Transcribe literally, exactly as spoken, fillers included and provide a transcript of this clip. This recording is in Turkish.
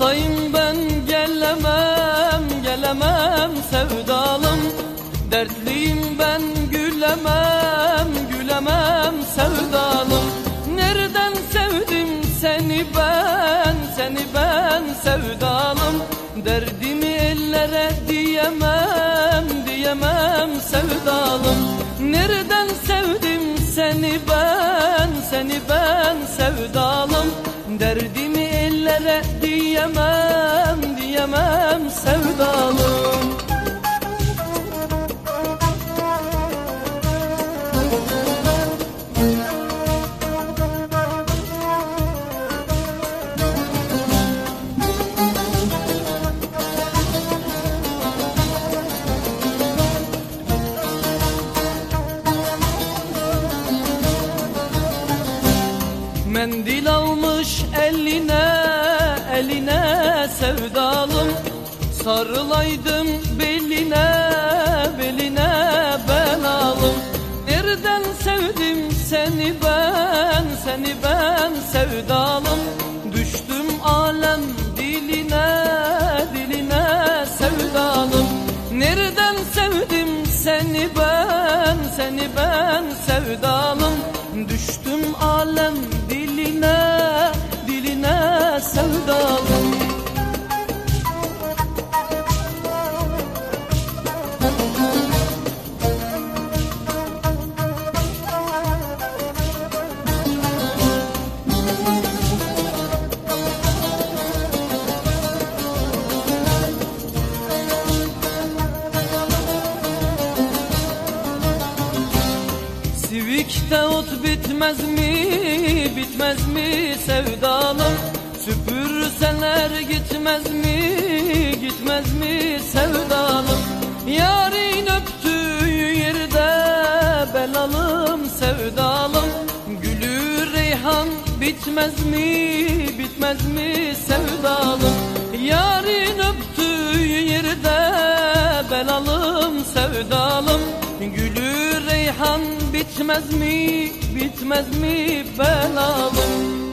Hastayım ben, gelemem, gelemem sevdalım. Dertliyim ben, gülemem, gülemem sevdalım. Nereden sevdim seni ben, seni ben sevdalım. Derdimi ellere diyemem, diyemem sevdalım. Nereden sevdim seni ben, seni ben sevdalım. Derdimi ellere diyemem, diyemem sevdalım. Mendil almış eline, eline sevdalım. Sarılaydım beline, beline belalım. Nereden sevdim seni ben, seni ben sevdalım. Düştüm alem diline, diline sevdalım. Nereden sevdim seni ben, seni ben sevdalım. Düştüm alem diline, diline sevdalım. Sivikte ot bitmez mi, bitmez mi sevdalım. Süpürseler gitmez mi, gitmez mi sevdalım. Yarın öptüğü yerde belalım sevdalım. Gülü reyhan bitmez mi, bitmez mi sevdalım. Yarın öptüğü yerde belalım sevdalım. Gülü reyhan bitmez mi, bitmez mi belalım.